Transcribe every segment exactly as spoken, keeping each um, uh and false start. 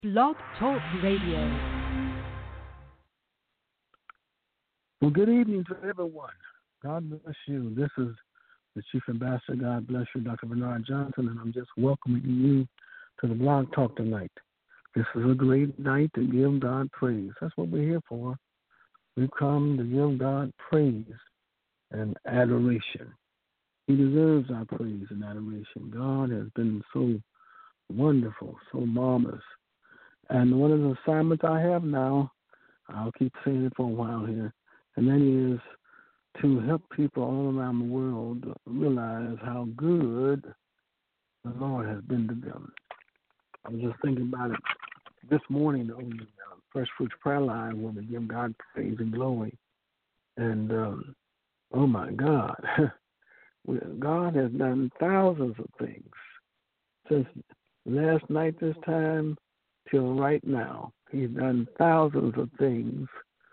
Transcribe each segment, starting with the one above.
Blog Talk Radio. Well, good evening to everyone. God bless you. This is the Chief Ambassador. God bless you, Doctor Bernard Johnson, and I'm just welcoming you to the Blog Talk tonight. This is a great night to give God praise. That's what we're here for. We've come to give God praise and adoration. He deserves our praise and adoration. God has been so wonderful, so marvelous. And one of the assignments I have now, I'll keep saying it for a while here, and that is to help people all around the world realize how good the Lord has been to them. I was just thinking about it this morning on the uh, First Fruits Prayer Line when we give God praise and glory. And, um, oh, my God, God has done thousands of things since last night this time till right now. He's done thousands of things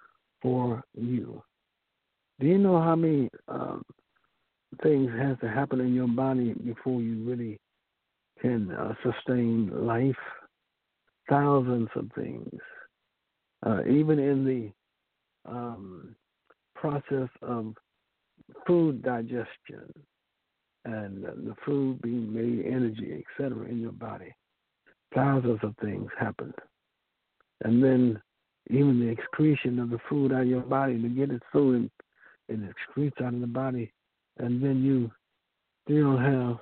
for you. Do you know how many um, things has to happen in your body before you really can uh, sustain life? Thousands of things. Uh, even in the um, process of food digestion and uh, the food being made energy, et cetera, in your body, thousands of things happened. And then even the excretion of the food out of your body to get it so in, it excretes out of the body, and then you still have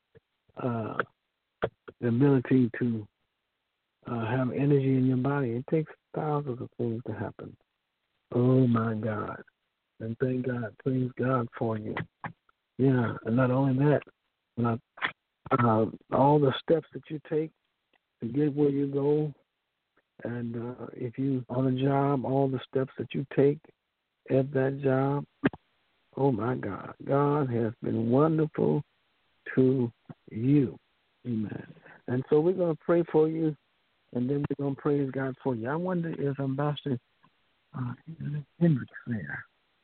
uh, the ability to uh, have energy in your body. It takes thousands of things to happen. Oh, my God. And thank God, praise God for you. Yeah, and not only that, not, uh, all the steps that you take to get where you go, and uh, if you on a job, all the steps that you take at that job, oh my God, God has been wonderful to you. Amen. And so we're going to pray for you, and then we're going to praise God for you. I wonder if Ambassador uh, Hendricks there.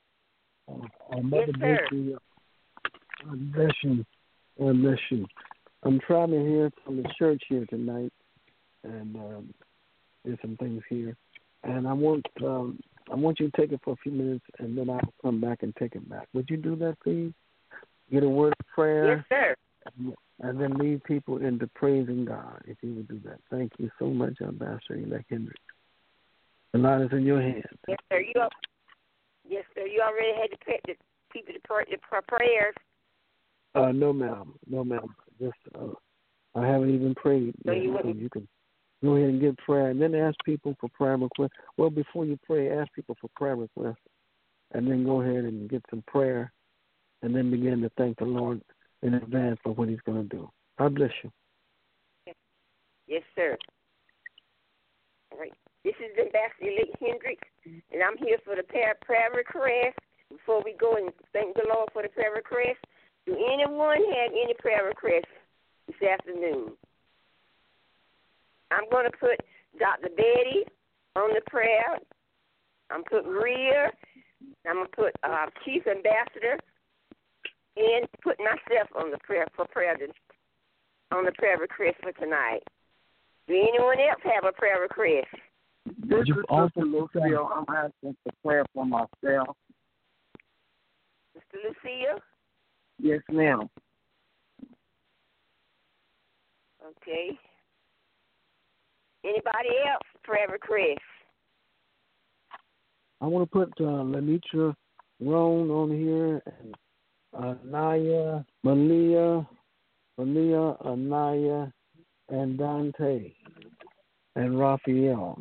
Uh, our Mother yes, Bakery, God bless you. God bless you. I'm traveling here from the church here tonight, and um, there's some things here. And I want um, I want you to take it for a few minutes, and then I'll come back and take it back. Would you do that, please? Get a word of prayer. Yes, sir. And then lead people into praising God, if you would do that. Thank you so much, Ambassador-elect Hendricks. The line is in your hands. Yes, sir. You, yes, sir. You already had to pray the people to pray the prayers. Uh, no, ma'am. No, ma'am. Just uh, I haven't even prayed. So yet, you so wouldn't. you can go ahead and get prayer, and then ask people for prayer requests. Well, before you pray, ask people for prayer requests, and then go ahead and get some prayer, and then begin to thank the Lord in advance for what He's going to do. God bless you. Yes, sir. All right. This is Ambassador Hendricks, and I'm here for the prayer, prayer request. Before we go and thank the Lord for the prayer request, do anyone have any prayer requests this afternoon? I'm going to put Doctor Betty on the prayer. I'm going to put Rhea. I'm going to put uh, Chief Ambassador, and put myself on the prayer for prayer to, on the prayer request for tonight. Do anyone else have a prayer request? This is Sister Lucille. I'm asking for prayer for myself. Sister Lucille? Yes, ma'am. Okay. Anybody else prayer request? I want to put uh, Lenitra Roan on here, and Anaya, Malia, Malia, Anaya, and Dante, and Raphael.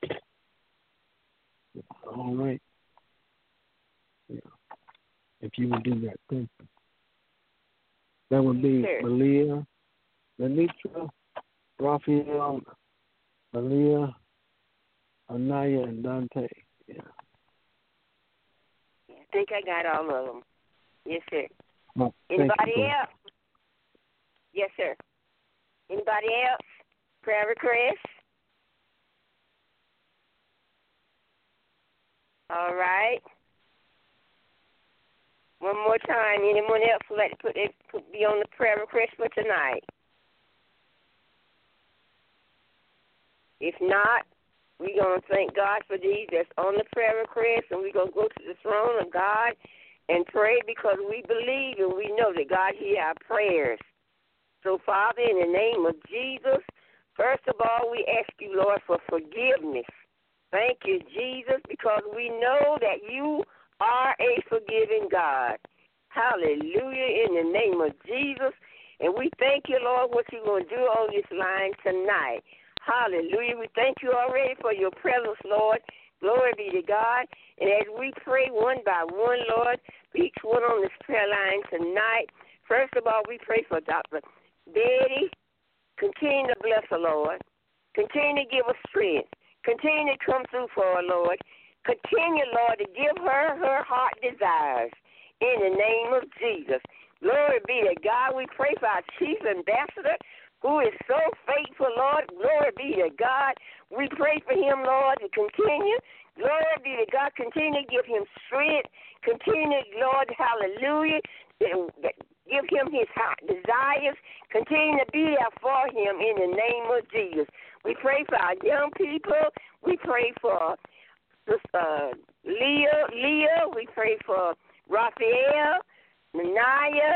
All right. Yeah. If you would do that, thank you. That would be Sure. Malia, Lenitra, Raphael, Malia, Anaya, and Dante. Yeah. I think I got all of them. Yes, sir. Well, Anybody you, else? Yes, sir. Anybody else? Prayer request? All right. One more time. Anyone else would like to put it put, be on the prayer request for tonight? If not, we're going to thank God for these that's on the prayer request, and we're going to go to the throne of God and pray because we believe and we know that God hears our prayers. So, Father, in the name of Jesus, first of all, we ask you, Lord, for forgiveness. Thank you, Jesus, because we know that you are a forgiving God. Hallelujah, in the name of Jesus. And we thank you, Lord, what you're going to do on this line tonight. Hallelujah. We thank you already for your presence, Lord. Glory be to God. And as we pray one by one, Lord, for each one on this prayer line tonight, first of all, we pray for Doctor Betty. Continue to bless her, Lord. Continue to give her strength. Continue to come through for her, Lord. Continue, Lord, to give her her heart desires in the name of Jesus. Glory be to God. We pray for our chief ambassador, who is so faithful, Lord. Glory be to God. We pray for him, Lord, to continue. Glory be to God. Continue to give him strength. Continue, Lord, hallelujah. Give him his heart desires. Continue to be there for him in the name of Jesus. We pray for our young people. We pray for uh, Leah, Leah. We pray for Raphael, Nanaya,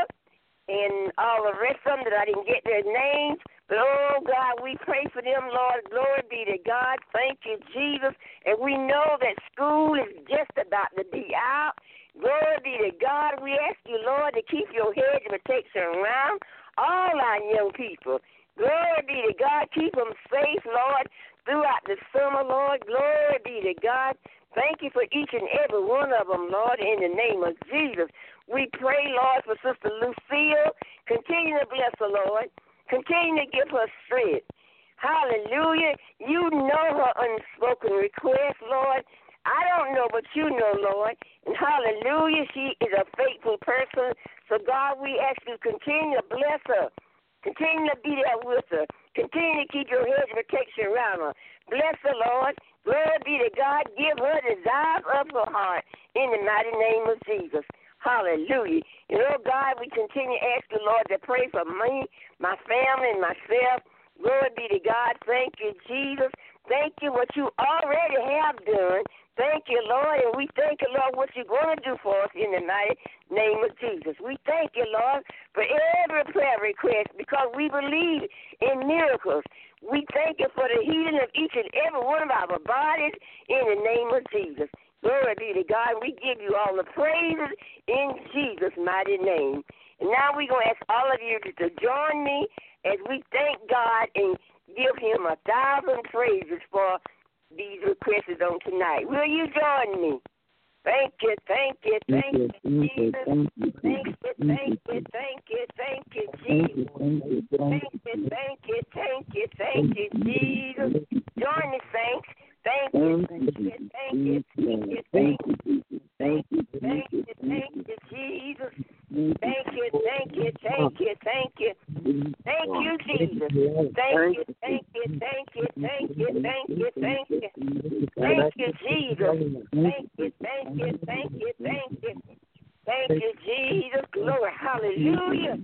and all the rest of them that I didn't get their names. But, oh, God, we pray for them, Lord. Glory be to God. Thank you, Jesus. And we know that school is just about to be out. Glory be to God. We ask you, Lord, to keep your hedge of protection around all our young people. Glory be to God. Keep them safe, Lord, throughout the summer, Lord. Glory be to God. Thank you for each and every one of them, Lord, in the name of Jesus. We pray, Lord, for Sister Lucille. Continue to bless her, Lord. Continue to give her strength. Hallelujah. You know her unspoken request, Lord. I don't know, but you know, Lord. And hallelujah, she is a faithful person. So, God, we ask you to continue to bless her. Continue to be there with her. Continue to keep your hedge of protection around her. Bless her, Lord. Glory be to God. Give her the desires of her heart in the mighty name of Jesus. Hallelujah. You know, God, we continue to ask the Lord to pray for me, my family, and myself. Glory be to God. Thank you, Jesus. Thank you what you already have done. Thank you, Lord, and we thank you, Lord, what you're going to do for us in the mighty name of Jesus. We thank you, Lord, for every prayer request because we believe in miracles. We thank you for the healing of each and every one of our bodies in the name of Jesus. Glory be to God. We give you all the praises in Jesus' mighty name. And now we're going to ask all of you to, to join me as we thank God and give him a thousand praises for these requests on tonight. Will you join me? Thank you, thank you, thank you, Jesus. Thank you, thank you, thank you, thank you, Jesus. Thank you, thank you, thank you, thank you, Jesus. Join me, saints. Thank you, thank you, thank you, thank you, thank you, thank you, thank you, thank you, Jesus. Thank you, thank you, thank you, thank you. Thank you, Jesus. Thank you, thank you, thank you, thank you, thank you, thank you. Thank you, Jesus. Thank you, thank you, thank you, thank you. Thank you, Jesus. Glory, hallelujah.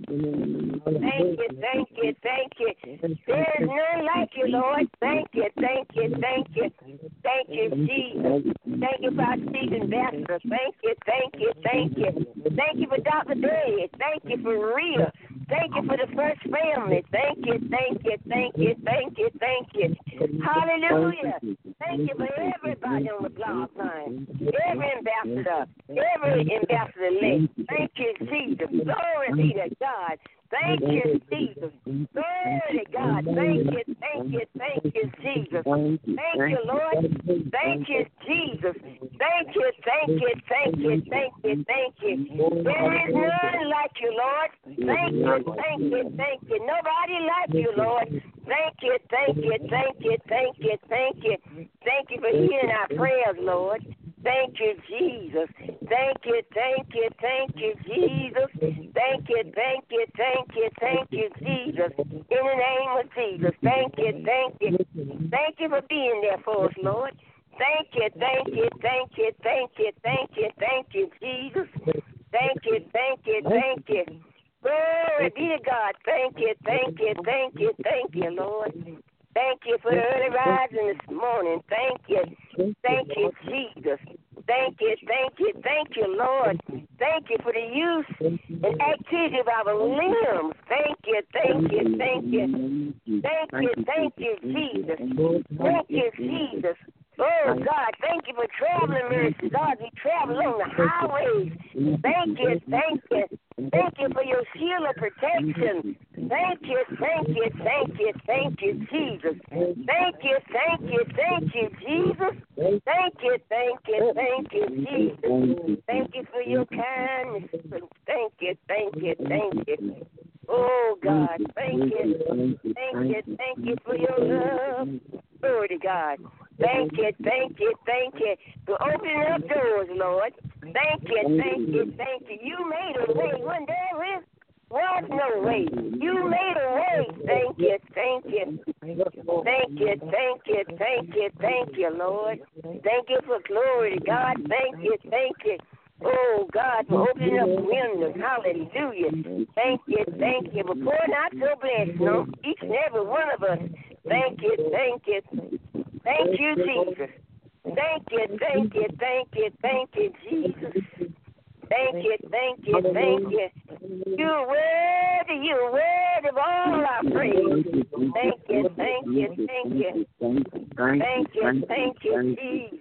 Thank you, thank you, thank you. There is none like you, Lord. Thank you, thank you, thank you. Thank you, Jesus. Thank you for our chief ambassador. Thank you, thank you, thank you. Thank you for Doctor Betty. Thank you for Rita. Thank you for the first family. Thank you, thank you, thank you, thank you, thank you. Hallelujah. Thank you for everybody on the blog line. Every ambassador. Every ambassador. Thank you, Jesus. Glory be to God. Thank you, Jesus. Glory to God. Thank you, thank you, thank you, Jesus. Thank you, Lord. Thank you, Jesus. Thank you, thank you, thank you, thank you, thank you. There is none like you, Lord. Thank you, thank you, thank you. Nobody like you, Lord. Thank you, thank you, thank you, thank you, thank you. Thank you for hearing our prayers, Lord. Thank you, Jesus. Thank you, thank you, thank you, Jesus. Thank you, thank you, thank you, thank you, Jesus. In the name of Jesus, thank you, thank you. Thank you for being there for us, Lord. Thank you, thank you, thank you, thank you, thank you, thank you, Jesus. Thank you, thank you, thank you. Glory be to God. Thank you, thank you, thank you, thank you, Lord. Thank you for the early rising this morning. Thank you. Thank you, Jesus. Thank you, thank you, thank you, Lord. Thank you for the use and activity of our limbs. Thank you, thank you, thank you. Thank you, thank you, Jesus. Thank you, Jesus. Oh, God, thank you for traveling mercy. God, we travel on the highways. Thank you, thank you. Thank you for your shield of protection. Thank you, thank you, thank you, thank you, Jesus. Thank you, thank you, thank you, Jesus. Thank you, thank you, thank you, Jesus. Thank you for your kindness. Thank you, thank you, thank you. Oh, God, thank you. Thank you, thank you for your love. Glory to God. Thank you, thank you, thank you for opening up doors, Lord. Thank you, thank you, thank you. You made a way when there is was no way. You made a way. Thank you, thank you. Thank you, thank you, thank you, thank you, Lord. Thank you for glory to God. Thank you, thank you. Oh, God, for opening up windows. Hallelujah. Thank you, thank you for pouring out your blessing on each and every one of us. Thank you, thank you. Thank you, Jesus. Thank you, thank you, thank you, thank you, Jesus. Thank you, thank you, thank you. You're worthy, you're worthy of all our praise. Thank you, thank you, thank you. Thank you, thank you, Jesus.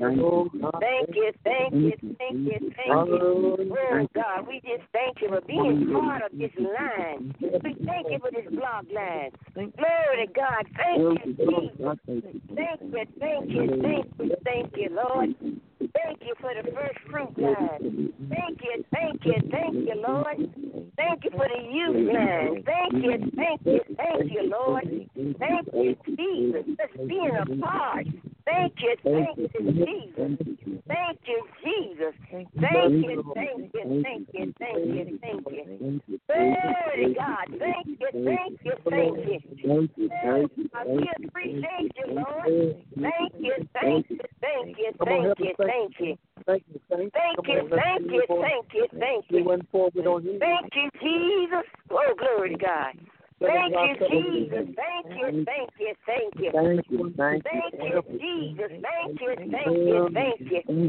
Thank you, thank you, thank you, thank you. Oh, God, we just thank you for being part of this line. We thank you for this blog line. Glory to God. Thank you, Jesus. Thank you, thank you, thank you, thank you, Lord. Thank you for the first fruit line. Thank you, thank you, thank you, Lord. Thank you for the youth line. Thank you, thank you, thank you, Lord. Thank you, Jesus, for being a part. Thank you, thank you, Jesus. Thank you, Jesus. Thank you, thank you, thank you, thank you, thank you. Glory to God. Thank you, thank you, thank you. I really appreciate you, Lord. Thank you, thank you, thank you, thank you, thank you. Thank you, thank Thank you, thank you, thank you, thank you. Thank you, Jesus. Oh, glory to God. Thank you, Jesus. Thank you, thank you, thank you. Thank you, thank Thank you, Jesus. Thank you, thank you, thank you.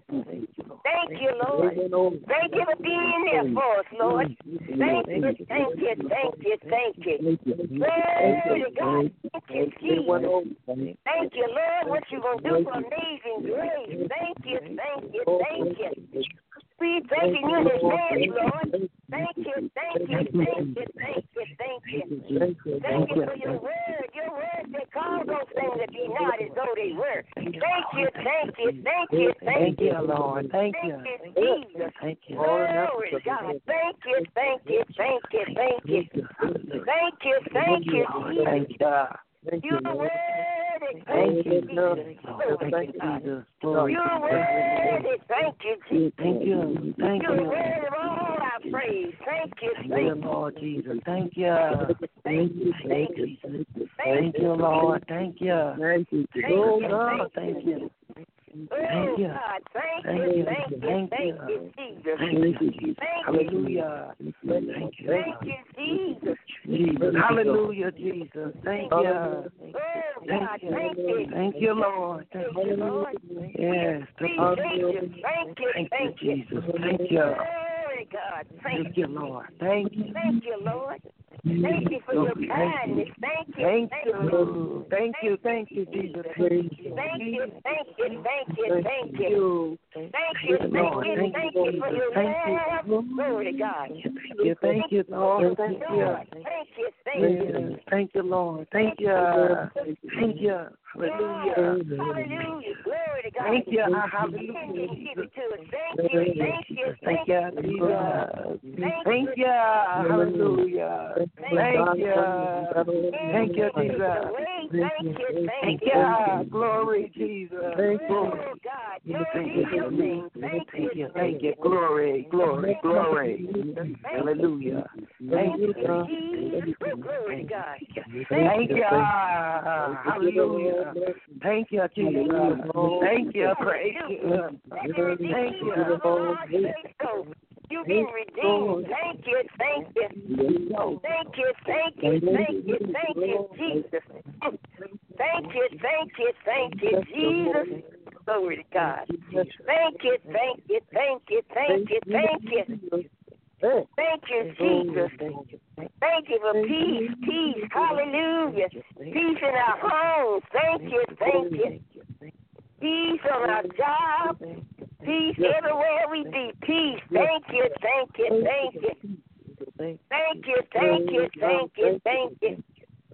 Thank you, Lord. Thank you for being there for us, Lord. Thank you, thank you, thank you, thank you. Glory to God. Thank you, Jesus. Thank you, Lord, what you going to do for amazing grace. Thank you, thank you, thank you. We thank you in advance, Lord. Thank you, thank you, thank you, thank you, thank you. Thank you for your word. Your word that calls those things that be not as though they were. Thank you, thank you, thank you, thank you, Lord. Thank you. Thank you, Jesus. Thank you. Glory to God. Thank you, thank you, thank you, thank you. Thank you, thank you, Jesus. Thank you. You're worthy. Thank you, Jesus. Thank you, Jesus. You're worthy. Thank you, Jesus. Thank you. Thank You're you. worthy of all our praise. Thank you, Thank you, thank you. Lord Jesus. Thank you. Thank you, thank you. Thank you, Lord. Thank you. Thank you. Oh, God. Thank you. Oh, you. God, thank Thank you, you. thank you, Thank thank you. you, Jesus. Thank you, Jesus. Thank you, Hallelujah. Thank you. thank you, Jesus. Jesus. Hallelujah, Jesus. Thank you. Oh, God, Thank you. thank you. Thank you, Lord. Thank Thank you, you. Lord. Yes. Please, Thank thank you. you, thank you, Thank you, thank you. Jesus. Thank you. Glory, God, thank Thank you. you, Lord. Thank you. Thank you, Lord. Thank you for your kindness. Thank you. Thank Thank you. Thank you. Thank you, Jesus. Thank you, thank you, thank you, thank you. Thank you. Thank you, thank you, thank you for your Thank you. love. Glory to God. Thank you. Thank you, Lord. Thank you. Thank you, thank you. Yes. Thank you, Lord. Thank you. Thank you. Hallelujah. Hallelujah. Glory to God. Thank you. Thank Hallelujah. you, Jesus. Thank you, thank you, Thank you, Jesus. Thank you. Hallelujah. Thank Thank you. Thank you, Jesus. Thank you, Thank you. Glory, Jesus. Oh, God. Thank you. Glory. Thank you. Thank you. Glory, glory, glory. Hallelujah. Thank you. Jesus. Glory to God. Thank you. Hallelujah. Thank you, Jesus. Thank you. Praise you. Thank you. You've been redeemed. Thank you, thank you. Thank you, thank you, thank you, thank you, Jesus. thank you, thank you, thank you, Jesus. Glory to God. Thank you, thank you, thank you, thank you, thank you. Thank you, Jesus. Thank you for peace, peace, hallelujah. Peace in our homes. Thank you, thank you. Peace on our job. Peace everywhere we be. Peace. Thank you, thank you, thank you. Thank you, thank you, thank you, thank you.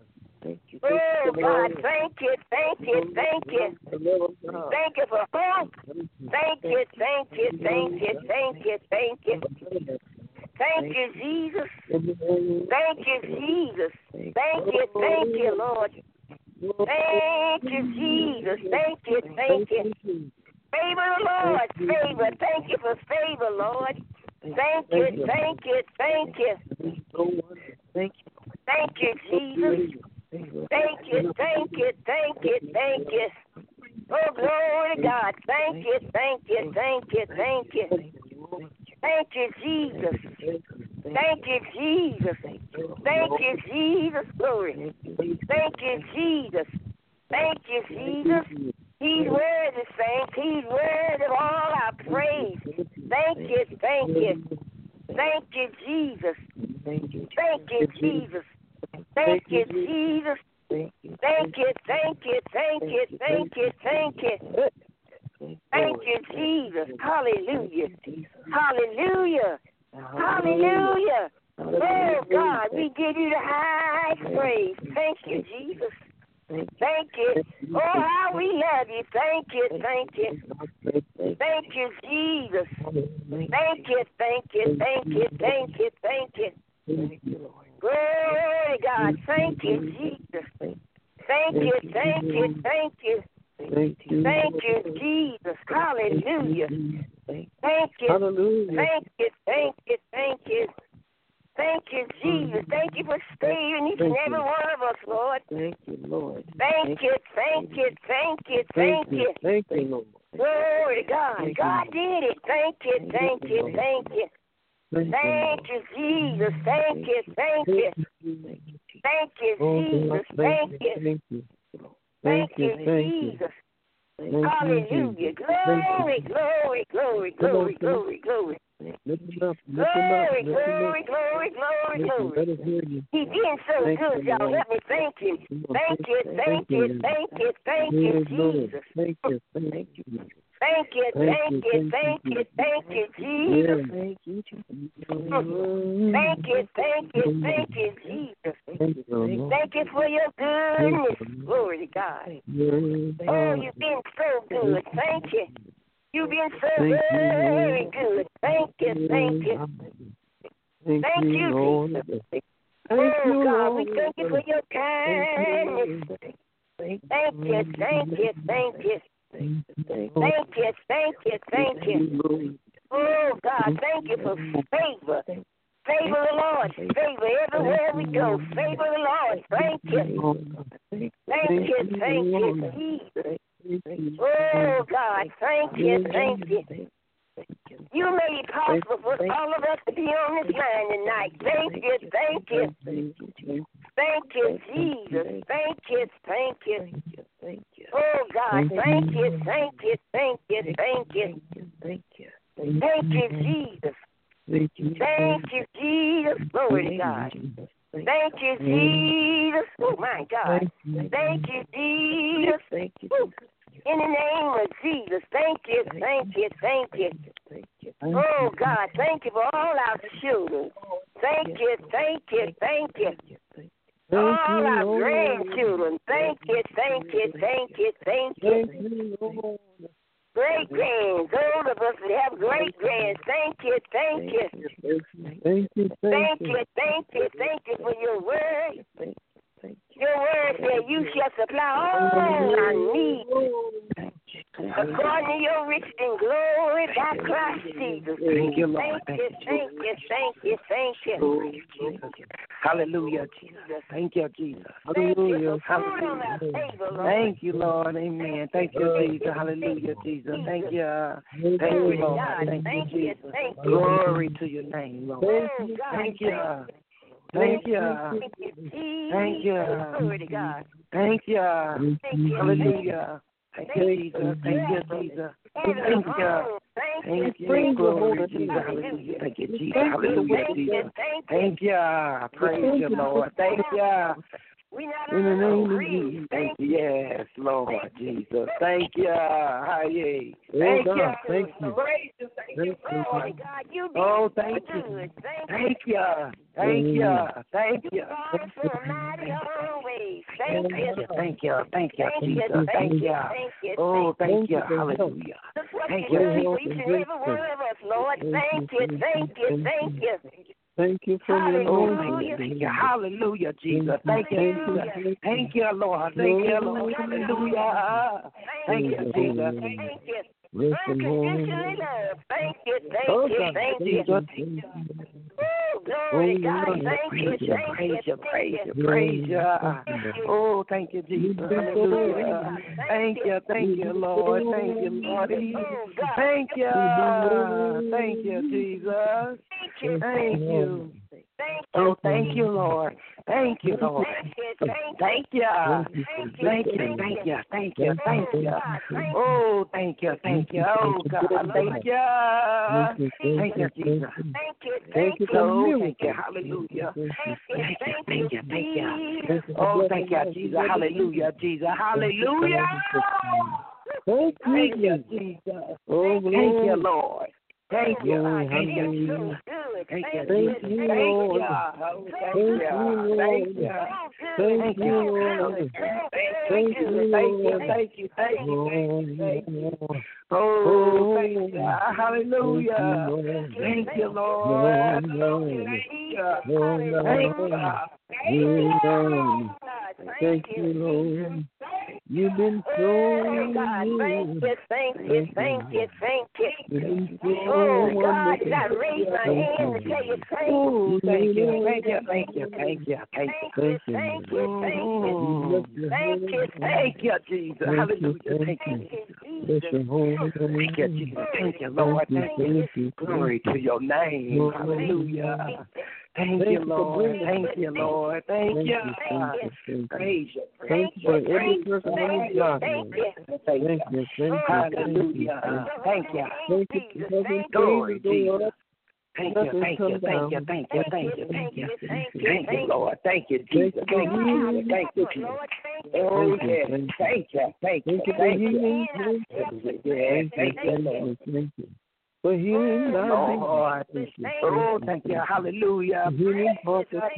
Oh, God, thank you, thank you, thank you. Thank you for hope. Thank you, thank you, thank you, thank you, thank you. Thank you, Jesus. Thank you, Jesus. Thank you, thank you, Lord. Thank you, Jesus. Thank you, thank you. Favor the Lord, favor. Thank you for favor, Lord. Thank you, thank you, thank you. Thank you, Jesus. Thank you, thank you, thank you, thank you. Oh, glory to God. Thank you, thank you, thank you, thank you. Thank you, Jesus. Thank you, Jesus. Thank you, Jesus. Glory. Thank you, Jesus. Thank you, Jesus. He's worthy, saints. He's worthy of all our praise. Thank you, thank you. Thank you, Jesus. Thank you, Jesus. Thank you, Jesus. Thank you, thank you, thank you, thank you, thank you. Thank you, Jesus. Hallelujah. Hallelujah. Hallelujah. Oh, God, we give you the highest praise. Thank you, Jesus. Thank you. Oh, how we love you. Thank you, thank you. Thank you, Jesus. Thank you, thank you, thank you, thank you, thank you. Glory to God. Thank you, Jesus. Thank you, thank you, thank you. Thank you, Jesus. Hallelujah. Thank you. Thank you, thank you, thank you. Thank you, Jesus. Thank you for saving each and every one of us, Lord. Thank you, Lord. Thank you, thank you, thank you, thank you. Thank you, Lord. Glory to God. God did it. Thank you, thank you, thank you. Thank you, Jesus. Thank you, thank you. Thank you, Jesus. Thank you. Thank you, Jesus. Hallelujah. Glory, glory, glory, glory, glory, glory. Glory, glory, glory, glory, glory. He's been so good, y'all. Let me thank him. Thank you, thank you, thank you, thank you, Jesus. Thank you, thank you. Thank you, thank you, thank you, thank you, Jesus. Thank you, Jesus. Thank you, thank you, thank you, Jesus. Thank you for your goodness. Glory to God. Oh, you've been so good. Thank you. You've been so very good. Thank you, thank you. Thank you, Jesus. Oh, God, we thank you for your kindness. Thank you, thank you, thank you. Thank you, thank you, thank you. Oh, God, thank you for favor. Favor the Lord. Favor everywhere we go. Favor the Lord. Thank you. Thank you, thank you, Jesus. Oh, God, thank you, thank you. You made it possible for all of us to be on this line tonight. Thank you, thank you. Thank you, Jesus. Thank you, thank you. Oh, God, thank you, thank you, thank you, thank you. Thank you, Jesus. Thank you, Jesus. Glory to God. Thank you, Jesus. Oh, my God. Thank you, Jesus. Woo. In the name of Jesus, thank you, thank you, thank you. Oh, God, thank you for all our children. Thank you, thank you, thank you. All our grandchildren, thank you, thank you, thank you, thank you. Great grands, all of us that have great grands, thank you, thank you. Thank you, thank you, thank you for your word. Your word said you shall supply all our needs according to your riches and glory by Christ Jesus. Thank you, Lord. Thank you, thank you, thank you, thank you. Hallelujah, Jesus. Thank you, Jesus. Hallelujah. Thank you, Lord. Amen. Thank you, Jesus. Hallelujah, Jesus. Thank you. Thank you, Lord. Thank you, Jesus. Glory to your name, Lord. Thank you. Thank you. Thank you, Jesus. Thank you. Glory to God. Thank you. Thank you. Hallelujah. Thank you, Jesus. Thank you, Jesus. Thank you. Thank you. Glory, Jesus. Hallelujah. Thank you, Jesus. Hallelujah, Jesus. Thank you. Praise you, Lord. Thank you. In the name of Jesus. Thank you. Yes, Lord Jesus. Thank you. Hi, thank you. Thank you. Praise you. Thank you, Lord. God, you Oh, thank you. Thank you. Thank you. Thank you. Thank you. Thank you. Thank you, Jesus. Thank you. Oh, thank you. Hallelujah. Thank you, each and every one of us, Lord. Thank you. Thank you. Thank you. Thank you for the oh, thank you, thank you. Hallelujah, Jesus. Thank you, Jesus. Thank you, Lord. Thank you, Lord. Hallelujah. Thank you, Jesus. Thank you. Unconditionally love. Thank you. Thank you. Thank you. Oh, glory to God. Thank you. Praise you. Praise you. Praise you. Oh, thank you, Jesus. Hallelujah. Thank you. Thank you, Lord. Thank you, Lord. Thank you. Thank you, Jesus. Thank you. Oh, thank you, Lord. Thank you, Lord. Thank you. Thank you. Thank you. Thank you. Thank you. Oh, thank you. Thank you. Oh, God. Thank you. Thank you, Jesus. Thank you. Thank you for Oh, thank you. Hallelujah. Thank you. Thank you. Thank you. Oh, thank you, Jesus. Hallelujah, Jesus. Hallelujah. Thank Thank you, Jesus. Oh, thank you, Lord. Thank you. Thank you. Thank you. Thank you. Thank you. Thank you. Thank you. Thank you. Thank you. Thank you. Thank you. Thank you. Thank you. Oh, thank you. Hallelujah. Thank you, Lord. Thank you. Thank you. Thank you, Lord. You've been so oh, God, thank you, thank you, thank you, thank you. Oh, God, did I raise my hand to tell you thank you? Thank you, thank you, thank you, thank you, thank you, thank you, thank you, thank you, thank you, Jesus. Hallelujah, thank you. Thank you, Jesus. Thank you, Lord. Thank you. Glory to your name. Hallelujah. Thank you, Lord. Thank you, Lord. Thank you. Praise you. Thank you for every person on this job. Thank you. Hallelujah. Thank you. Thank you. Glory, Jesus. Thank you, thank you, thank you, thank you, thank you, thank you, thank you, Lord, thank you, Jesus, thank you, thank you, Jesus. Oh yes, thank you, thank you, thank you, yes, thank you, Lord. For healing, Lord, oh, thank you, hallelujah. Healing, thank you,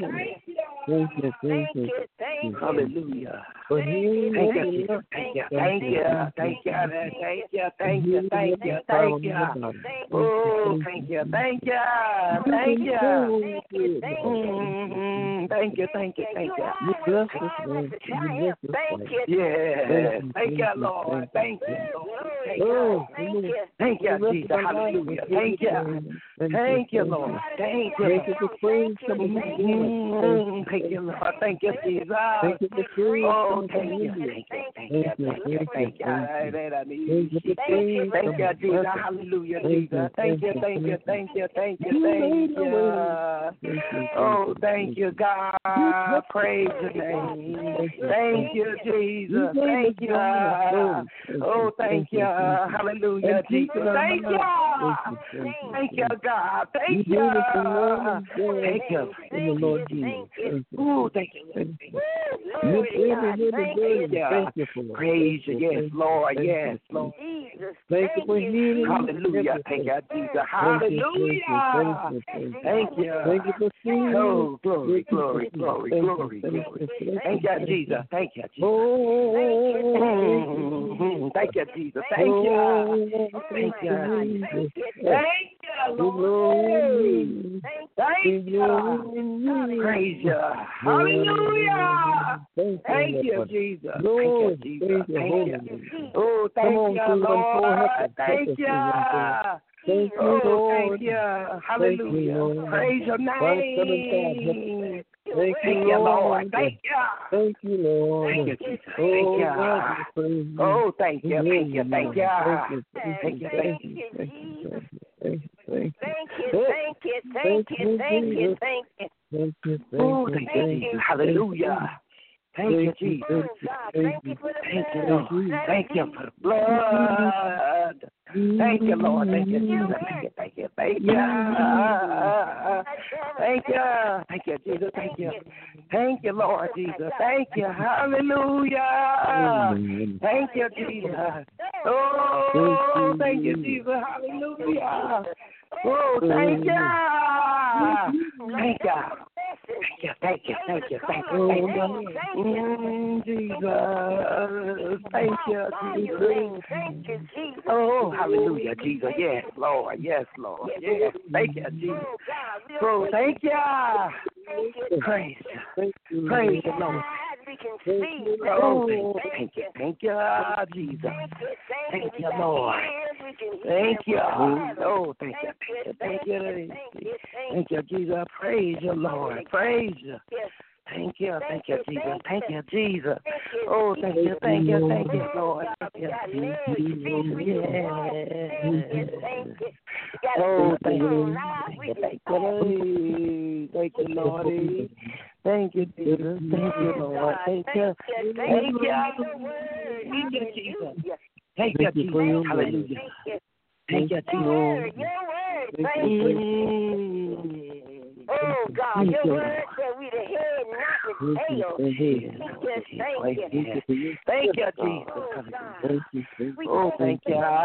thank you, thank you, hallelujah. For healing, thank you, thank you, thank you, thank you, thank you, thank you, thank you, thank you. Oh, thank you, thank you, thank you, thank you, thank you, thank you. You bless us, Lord. You bless us, thank you, yes, thank you, Lord, thank you, oh, thank you, Jesus, hallelujah. Thank you. Thank you, Lord. Thank you. Thank you for praying for me. Thank you, Lord. Thank you, Jesus. Thank you for praying. Oh, thank you. Thank you. Thank you. Thank you. Thank you. Thank you, Jesus. Hallelujah, Jesus. Thank you. Thank you. Thank you. Thank you. Thank you. Oh, thank you, God. Praise your name. Thank you, Jesus. Thank you. Oh, thank you. Hallelujah, Jesus. Thank you. Thank you, God. Thank you. Thank you. In the Lord Jesus. Oh, thank you. Thank you for praise you. Yes, Lord. Yes, Lord. Thank you for healing. Hallelujah. Thank you, Jesus. Hallelujah. Thank you. Thank you for seeing. Oh, glory, glory, glory, glory, glory. Thank you, Jesus. Thank you, Jesus. Oh, thank you, Jesus. Thank you. Thank you. Thank you, Lord. Thank you. Praise you. Hallelujah. Thank you, Jesus. Thank you, Jesus. Thank you. Oh, thank you, Lord. Thank you. Thank you, oh, Lord. Thank you. Hallelujah. Thank you, Praise your name. Thank you, Thank you, Lord. Thank you. Thank you, Lord. Thank you, Jesus. Thank you. Oh, thank you. Thank you. Thank you. Thank you. Thank you. Thank you. Thank you. Thank you. Thank you. Thank you. Thank you. Thank you, thank Oh, you, thank you, thank Jesus. you. Hallelujah. Thank you, Jesus. Oh, God, thank you for the Thank you, blood. Lord. Thank you for the blood. Thank you, Lord. Thank you, Jesus. Thank you, thank you, thank you. Thank you. Thank you, Jesus. Thank you. Thank you, Lord Jesus. Thank you. Hallelujah. Thank you, Jesus. Oh, thank you, Jesus. Hallelujah. Oh, thank you. Thank you. Thank you, thank you, thank you, thank you, thank you. Mm, Jesus. Thank you, Jesus. Thank you, Jesus. Oh, hallelujah, Jesus. Yes, Lord. Yes, Lord. Yes. Thank you, Jesus. Oh, thank you. Praise you. Praise the Lord. We can see. Oh, thank you. Thank you, Jesus. Thank you, Lord. Thank you. Oh, thank you. Thank you. Thank you. Thank you, Jesus. Praise you, Lord. Praise you. Thank you. Thank you, Jesus. Thank you, Jesus. Oh, thank you. Thank you. Thank you, Lord. Thank you. Yes. Oh, thank you. Thank you. Thank you. Thank you, Lord. Thank you, Jesus. Thank you, Lord. Thank you. Thank you. Thank you, Jesus. Thank you, Jesus. Hallelujah. Thank you, Jesus. Thank you. Oh, God, your word said we the head, not the tail. Just thank you. Thank you, Jesus. Oh, thank you. Oh,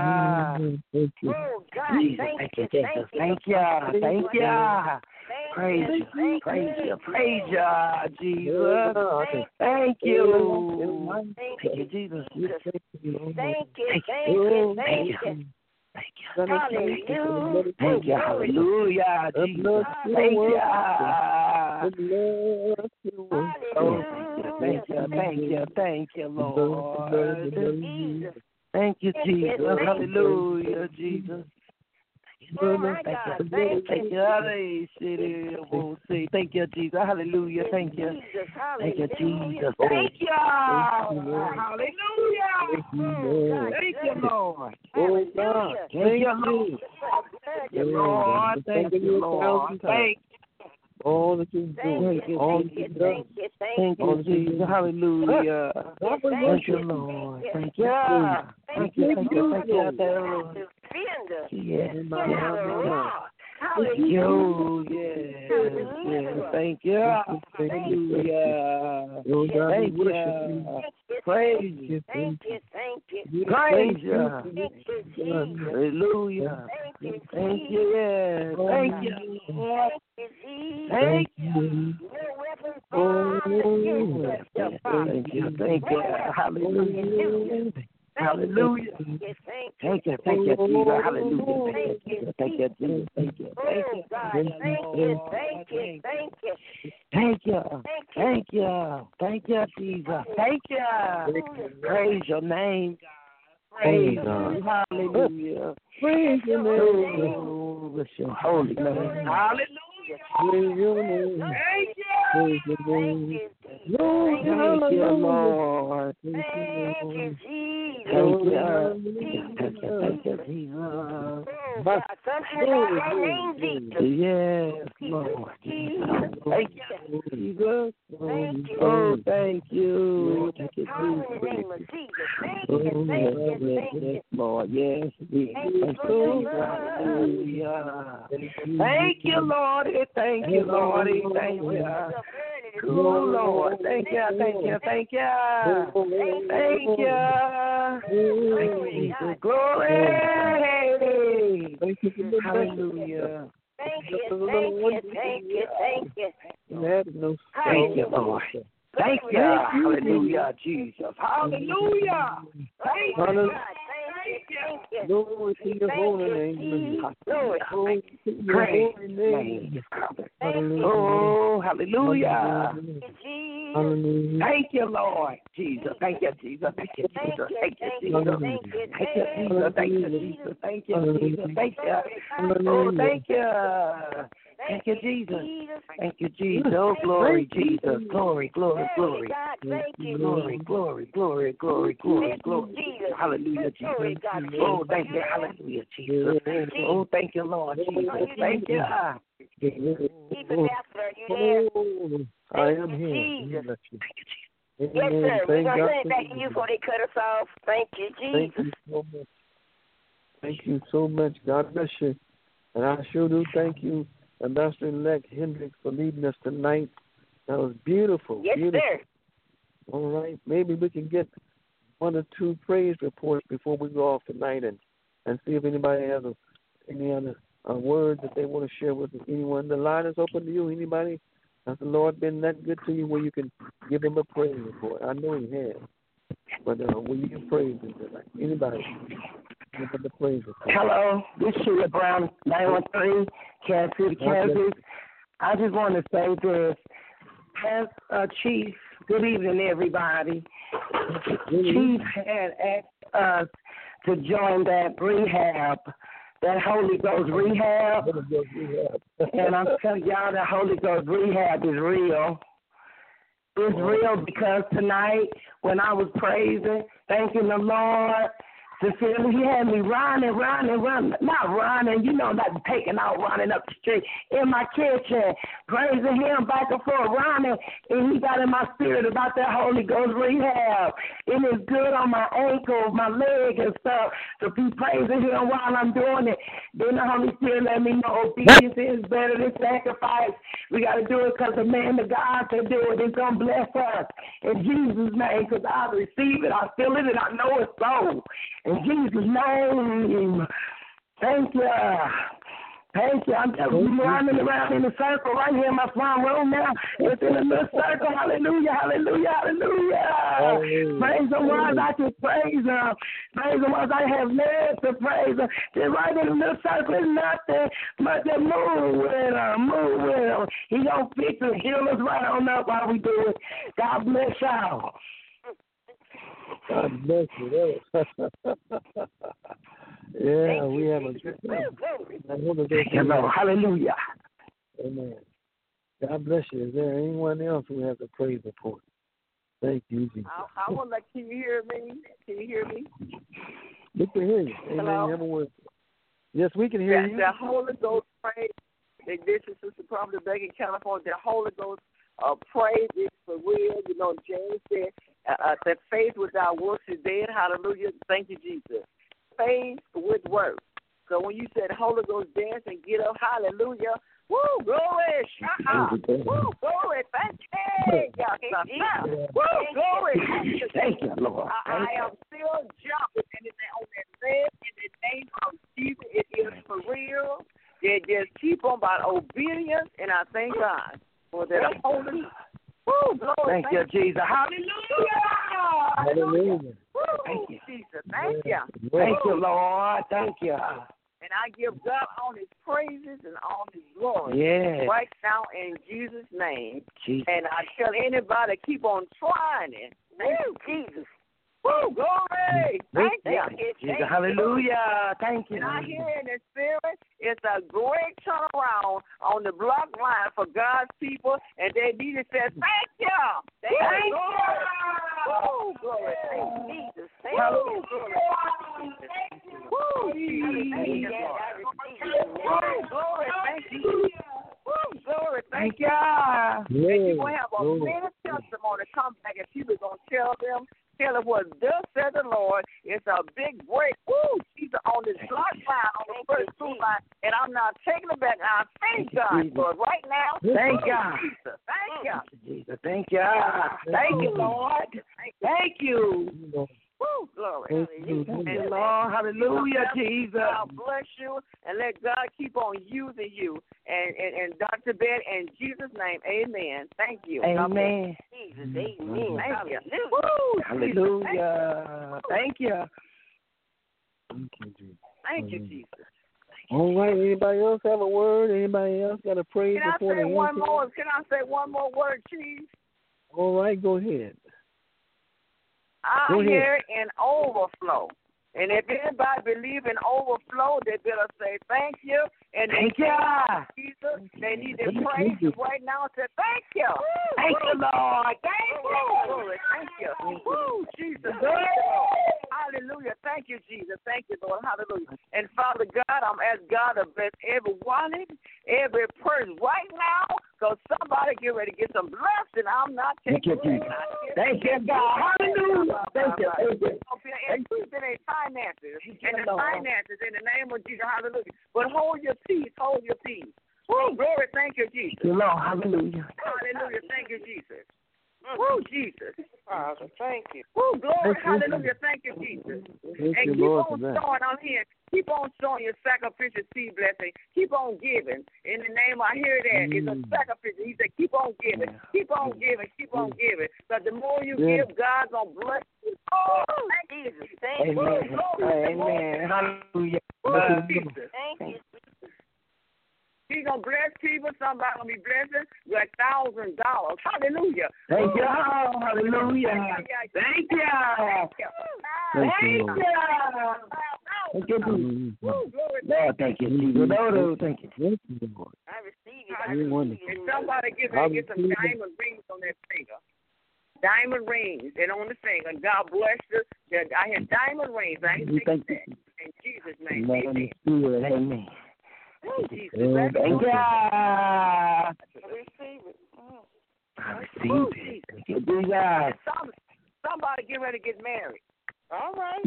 God, thank you. Thank you. Thank you. Praise you. Praise you. Praise you, Jesus. Thank you. Thank you, Jesus. Thank you. Thank you. Thank you. Thank you. Hallelujah. Thank you. Hallelujah. Jesus. Thank you. Oh, thank you. Thank you. Thank you, Lord. Thank you, Jesus. Hallelujah, Jesus. Oh, my God. Thank Thank you. Thank you, Jesus. Hallelujah. Thank you. Thank you, Jesus. Thank you. Hallelujah. Thank you, Lord. Oh, God. Thank you, Lord. Thank you, Lord. Thank you, Lord. Thank all that you do. Thank you, all thank that you, you thank you, Thank you, Jesus. Hallelujah. Thank Thank you, Lord. Thank you. Thank you, thank you, thank you. Yes, yes, thank you. Yes, yes, thank you. Hallelujah. Thank you. Praise you. Thank you, thank you. Praise you. Thank you, Jesus. Hallelujah. Thank you, Thank you, yes. Thank you. Thank you. Oh, thank you, thank you. Hallelujah. Hallelujah. Thank you, thank you, Jesus. Hallelujah. Thank you, thank you, Jesus. Thank you, thank you. Thank you, thank you, thank you. Thank you, thank you, thank you, Jesus. Thank you. Praise your name, God. Praise you. Hallelujah. Praise your name. Oh, bless your holy name. Hallelujah. Praise your name. Thank you. Praise your name. Lord, thank you, Lord. Thank you, Jesus. Thank you. Thank you, thank you, Jesus. God, something about that name, Jesus. Yes, Lord. Thank you, Jesus. Thank you. Oh, thank you. Thank you, In the name of Jesus. Thank you, thank you, thank you. Yes, Lord. Yes, yes. Thank you for your love. Hallelujah. Thank you, Lord. Thank you, Lord. Thank you. Oh, Lord. Thank you, thank you, thank you. Thank you. Jesus. Glory. Hallelujah. Thank you, thank you, thank you, thank you. Thank you, Lord. Thank you. Hallelujah, Jesus. Hallelujah. Thank you. Glory to your holy name. Glory. Praise name. Oh, hallelujah. Thank you, Lord. Jesus. Thank you, Jesus. Thank you, Jesus. Thank you, Jesus. Thank you, Jesus. Thank you, Jesus. Thank you, Jesus. Thank you. Oh, thank you. Thank you, Jesus. Thank you, Jesus. Oh, glory, Jesus. Glory, glory, glory. Glory, glory, glory, glory, glory, glory. Hallelujah, Jesus. Oh, thank you. Hallelujah, Jesus. Oh, thank you, Lord Jesus. Thank you. Keep Ambassador, are you there? Oh, I am here. Jesus. Thank you, Yes, sir. We're going to send it back to you before they cut us off. Thank you, Jesus. Thank you so much. Thank you so much. God bless you. And I sure do thank you, Ambassador-elect Hendricks, for leading us tonight. That was beautiful. Yes, beautiful. sir. All right. Maybe we can get one or two praise reports before we go off tonight and, and see if anybody has a, any other uh, words that they want to share with anyone. The line is open to you. Anybody? Has the Lord been that good to you where you can give him a praise report? I know he has. But uh, will you praise him tonight? Anybody? Give him the praise report. Hello, this is Sheila Brown, nine one three, Kansas City, Kansas. I just want to say this. As uh, Chief, good evening, everybody. Chief had asked us to join that rehab, that Holy Ghost rehab. And I'm telling y'all that Holy Ghost rehab is real. It's real because tonight when I was praising, thanking the Lord, sincerely, he had me running, running, running, not running, you know, not taking out, running up the street, in my kitchen, praising him back and forth, running, and he got in my spirit about that Holy Ghost rehab. It is good on my ankle, my leg and stuff, to be praising him while I'm doing it. Then the Holy Spirit let me know obedience is better than sacrifice. We got to do it because the man of God can do it. It's going to bless us in Jesus' name because I receive it, I feel it, and I know it's so. In Jesus' name, thank you. Thank you. I'm just running around in a circle right here in my front room now. It's in a little circle. Hallelujah, hallelujah, hallelujah. hallelujah. Praise the Lord, I can praise him. Praise the Lord, I have legs to praise him. Just right in a little circle is nothing but to move with him, move with him. He gonna fix and heal us right on up while we do it. God bless y'all. God bless you. Yeah, we have a good time. Thank you, Lord. Hallelujah. Amen. God bless you. Is there anyone else who has a praise report? Thank you, Jesus. I, I want to, can you hear me? Can you hear me? We can hear you. Amen. Hello? You have a word. Yes, we can hear yeah, you. The Holy Ghost praise. This is Sister Prophet back in California. The Holy Ghost uh, praise is for real. You know, James said uh, uh, that faith without works is dead. Hallelujah. Thank you, Jesus. Faith with works. So when you said Holy Ghost dance and get up, hallelujah. Woo, glory, shout. Woo, glory, thank you. Yeah, woo, glory. Thank you, Lord. I, I am still jumping and it's on that leg in the name of Jesus. It is for real. They just keep on by obedience, and I thank God for that holy. Woo, glory. Thank, thank you, Jesus. Hallelujah. Hallelujah. Woo, thank you, Jesus. Thank you. Thank you, Lord. Thank you. And I give God all his praises and all his glory yes. right now in Jesus' name. Jesus. And I tell anybody, keep on trying it. Thank you, Jesus. Woo, glory. Thank, Thank you. you. Jesus. Thank Hallelujah. You. Thank you. And I hear in the spirit, it's a great turnaround on the block line for God's people. And they need to say, thank you. Thank, thank you. Woo, glory. Thank you, Jesus. Thank you. Woo, Jesus. Thank you. Woo, glory. Thank you. Woo, glory. Thank you. And you're going to have a minute testimony come back and people going to tell them. Tell them what thus said the Lord. It's a big break. Woo! She's on this block line, on the first two line, and I'm not taking it back. I thank God for it right now. Thank God. Jesus. Thank you. Jesus. Thank you. Thank you, Lord. Thank you. Woo, glory. Thank you, Lord. Hallelujah, Jesus. God bless you, and let God keep on using you. And, and, and Doctor Ben, in Jesus' name, amen. Thank you. Amen. Jesus, amen. Thank you. Woo, hallelujah. Thank you. Thank you, Jesus. Thank you, Jesus. All right. Anybody else have a word? Anybody else got a praise Can I before say the one end? more? Can I say one more word, Chief? All right. Go ahead. I Go hear ahead. an overflow. And if anybody believe in overflow, they better say thank you. And thank you. Jesus, they need to praise you right now and say thank you. Thank you, Lord. Thank you. Thank you. Woo, Jesus. Hallelujah. Thank you, Jesus. Thank you, Lord. Hallelujah. And Father God, I'm asking God to bless every wallet, every person right now. Because somebody get ready to get some blessing. I'm not taking it. Thank you, God. Hallelujah. Thank you. Thank you. Increase in their finances. And the finances in the name of Jesus. Hallelujah. But hold your peace. Hold your peace. Oh, glory. Thank you, Jesus. Thank you, Lord. Hallelujah. Hallelujah. Thank you, Jesus. Oh, Jesus. Father, thank you. Oh, glory. Thank Hallelujah. Thank you, Jesus. Thank and you, keep Lord, on for that. showing on here. Keep on showing your sacrificial seed blessing. Keep on giving. In the name, I hear that. Mm. It's a sacrifice. He said, keep on giving. Yeah. Keep on giving. Keep on giving. Because the more you Yeah. give, God's going to bless you. Oh, thank Jesus. Thank you. Amen. Glory. Amen. Hallelujah. Oh, Jesus. Thank you. He's going to bless people. Somebody going to be blessing you a thousand dollars. Hallelujah. Thank you. Hallelujah. Thank you. Thank you. Thank Thank you, you. Thank you. Mm. Woo, glory. Lord, thank you. Jesus. Lord, thank you. Thank you, Lord. I receive it. I You're receive wonderful. And it. somebody get, I get some receive it. diamond rings on that finger. Diamond rings and on the finger. And God bless you. That I have diamond rings. I ain't We saying thank that. you. In Jesus' name. Amen. Amen. Good. Amen. Oh, Jesus. Oh, Thank you. I I receive it. Mm. received it. Thank you, Jesus. Some, somebody get ready to get married. All right.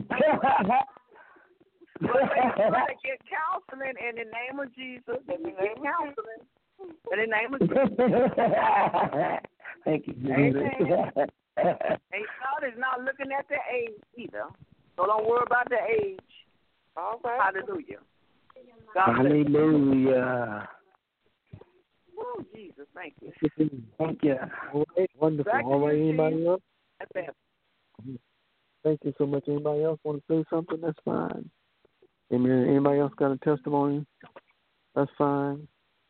But they try to get counseling in the name of Jesus. Get counseling in the name of Jesus. Thank you, Amen. Jesus. And God is not looking at the age either. So don't worry about the age. All right. Hallelujah. God Hallelujah. Oh, Jesus, thank you. Thank you. All right, wonderful. Back to All right, you, anybody Chief. else? That's it. Thank you so much. Anybody else want to say something? That's fine. Amen. Anybody else got a testimony? That's fine.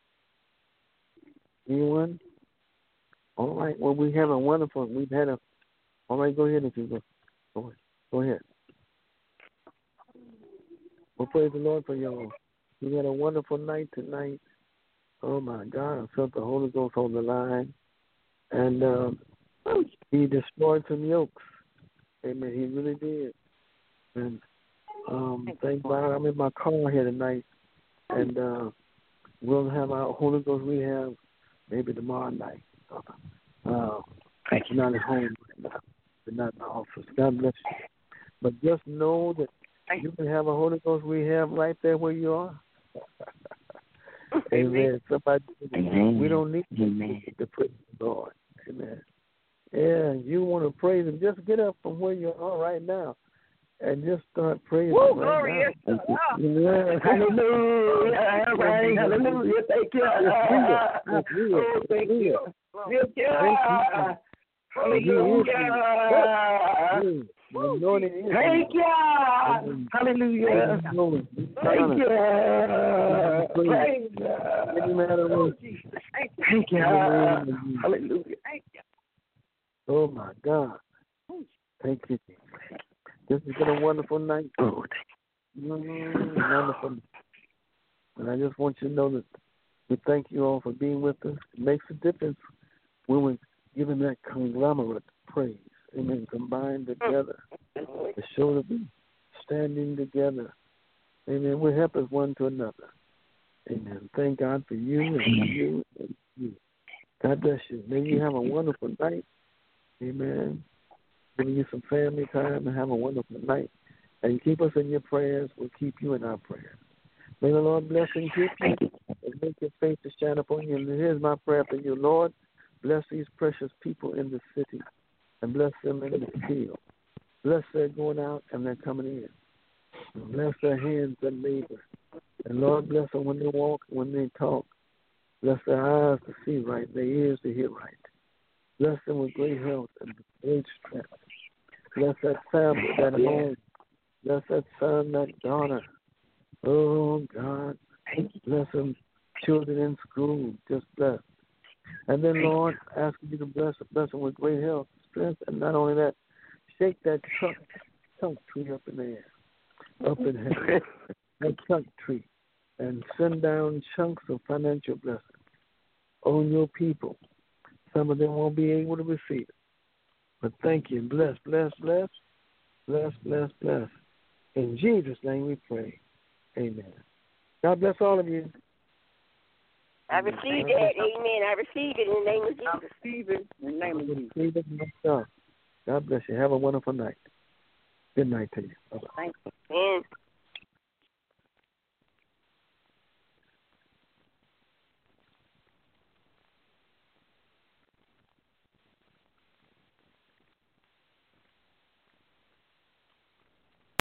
Anyone? All right. Well, we have a wonderful. We've had a. All right. Go ahead if you go. Go ahead. Go ahead. Well, praise the Lord for y'all. We had a wonderful night tonight. Oh my God! I felt the Holy Ghost on the line, and um, He destroyed some yokes. Amen. He really did. And um, thank God I'm in my car here tonight, and uh, we'll have our Holy Ghost rehab maybe tomorrow night. Uh, Thank you. not at home, not, not in the office. God bless you. But just know that you can have a Holy Ghost rehab right there where you are. Amen. Somebody, Amen. we don't need Amen. to praise the Lord. Amen. Yeah, you want to praise Him, just get up from where you are right now and just start praising Woo, Him right glory now. is to God. Yeah. Hallelujah. Right. Hallelujah. Thank you. Oh, thank you. Thank you. Hallelujah. Thank you. Hallelujah. Thank you. Praise God. Thank you. Hallelujah. Thank you. Oh, my God. Thank you. This has been a wonderful night. Oh, Mm, wonderful. And I just want you to know that we thank you all for being with us. It makes a difference when we're giving that conglomerate praise. Amen. Combined together to show that we're standing together. Amen. We help us one to another. Amen. Thank God for you and for you and you. God bless you. May you have a wonderful night. Amen. Giving you some family time and have a wonderful night. And keep us in your prayers. We'll keep you in our prayers. May the Lord bless and keep you and make your face to shine upon you. And here's my prayer for you, Lord. Bless these precious people in the city and bless them in the field. Bless their going out and their coming in. And bless their hands that labor. And Lord, bless them when they walk, when they talk. Bless their eyes to see right, their ears to hear right. Bless them with great health and great strength. Bless that family, that home. Bless that son, that daughter. Oh, God. Bless them, children in school. Just bless. And then, Lord, ask you to bless, bless them with great health, strength, and not only that, shake that trunk, trunk tree up in the air, up in heaven, that trunk tree, and send down chunks of financial blessings on your people. Some of them won't be able to receive it. But thank you. Bless, bless, bless, bless, bless, bless. In Jesus' name we pray. Amen. God bless all of you. I receive that. Amen. I receive it in the name of Jesus. I receive it in the name of Jesus. Receive it myself. God bless you. Have a wonderful night. Good night to you. Bye-bye. Thank you. And